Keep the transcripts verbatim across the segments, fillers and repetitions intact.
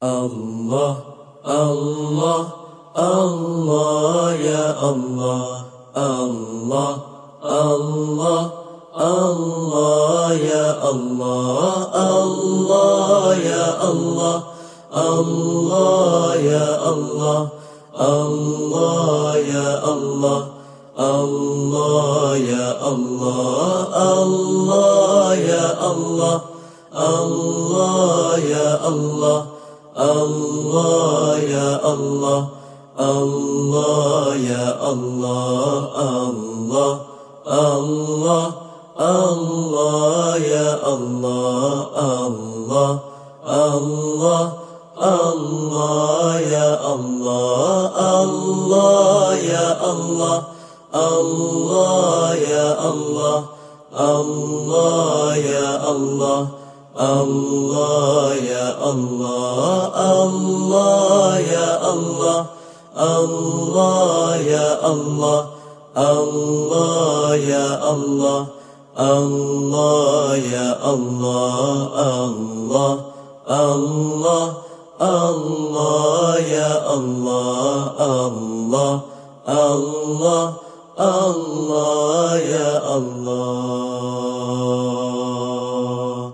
الله الله الله يا الله الله الله الله يا الله الله يا الله الله يا الله الله يا الله الله يا الله الله يا الله الله يا الله الله يا الله الله يا الله الله الله الله يا الله الله الله الله يا الله الله يا الله الله يا الله الله يا الله الله يا الله الله يا الله الله يا الله الله يا الله الله يا الله الله الله الله يا الله الله الله الله يا الله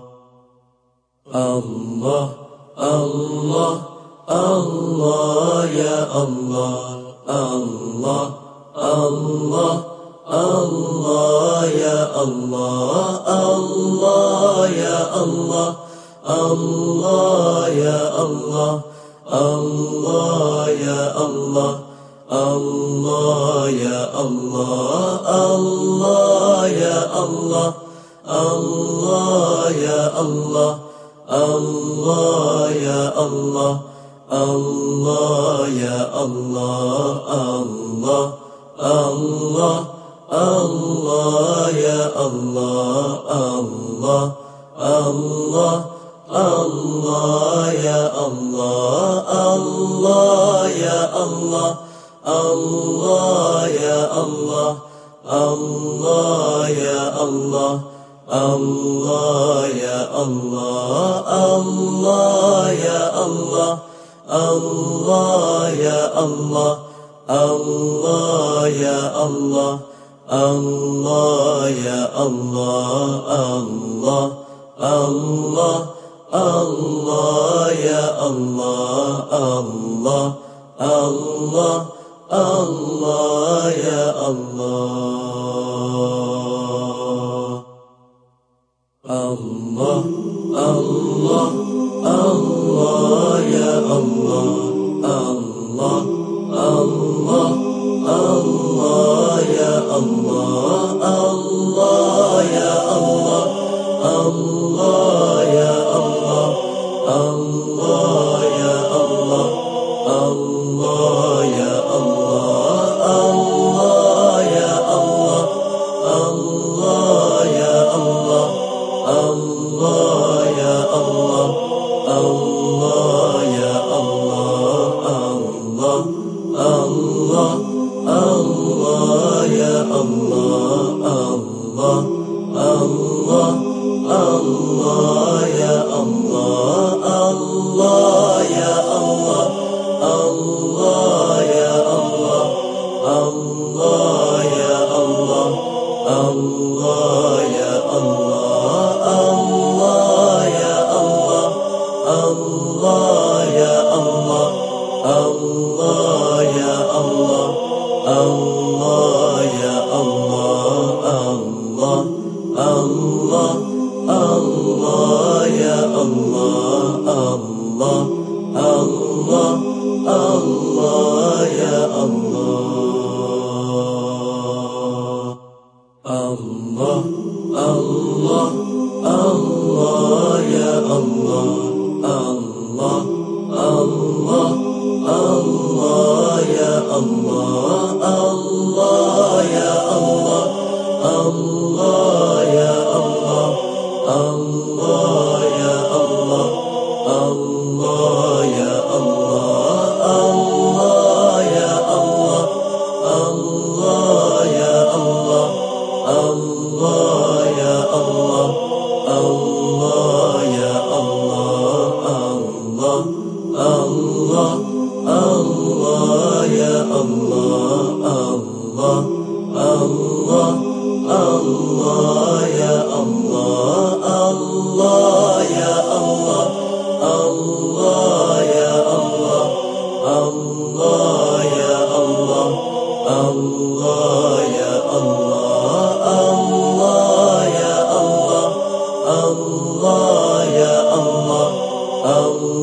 الله الله الله يا الله الله الله الله يا الله الله يا الله الله يا الله الله يا الله الله يا الله الله يا الله الله يا الله الله يا الله الله يا الله الله الله الله يا الله الله الله الله يا الله الله يا الله الله يا الله الله يا الله الله يا الله الله يا الله الله يا الله الله يا الله الله يا الله الله الله الله يا الله الله الله الله يا الله الله الله الله يا الله الله الله الله يا الله الله يا الله الله يا الله الله يا الله الله يا الله الله يا الله الله يا الله الله يا الله الله يا الله الله الله الله يا الله الله الله الله يا الله الله يا الله الله يا الله الله يا الله الله يا الله الله يا الله الله يا الله الله يا الله الله يا الله الله الله الله يا الله الله الله الله يا الله الله الله الله يا الله الله الله الله يا الله الله يا الله الله يا الله الله يا الله الله يا الله الله يا الله الله يا الله الله يا الله الله يا الله الله الله يا الله الله